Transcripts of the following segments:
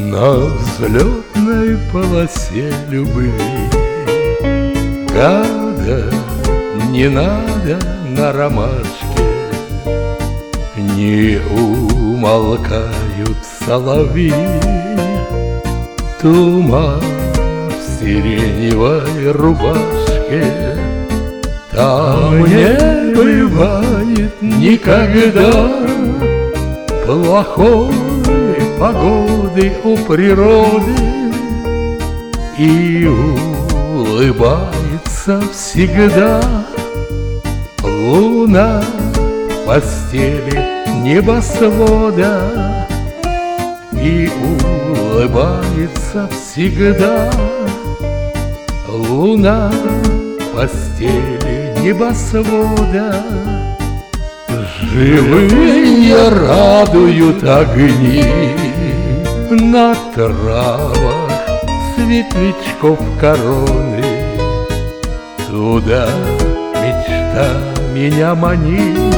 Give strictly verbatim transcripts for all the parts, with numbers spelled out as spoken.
На взлетной полосе любви гадать не надо на ромашке. Не умолкают соловьи, туман в сиреневой рубашке. Там не бывает никогда плохой погоды у природы, и улыбается всегда луна в постели небосвода, и улыбается всегда луна в постели небосвода. Живые радуют огни на травах светлячков короны. Туда мечта меня манит,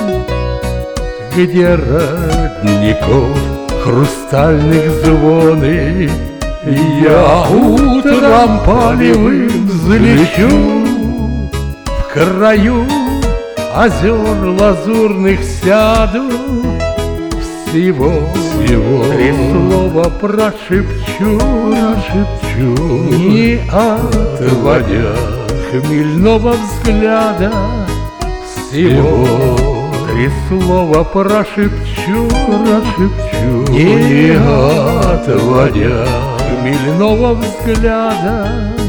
где родников хрустальных звоны. Я утром полевым взлечу в краю озер лазурных сяду, всего, всего три слова прошепчу, прошепчу, не отводя хмельного взгляда. Всего три слова прошепчу, прошепчу, не отводя хмельного взгляда.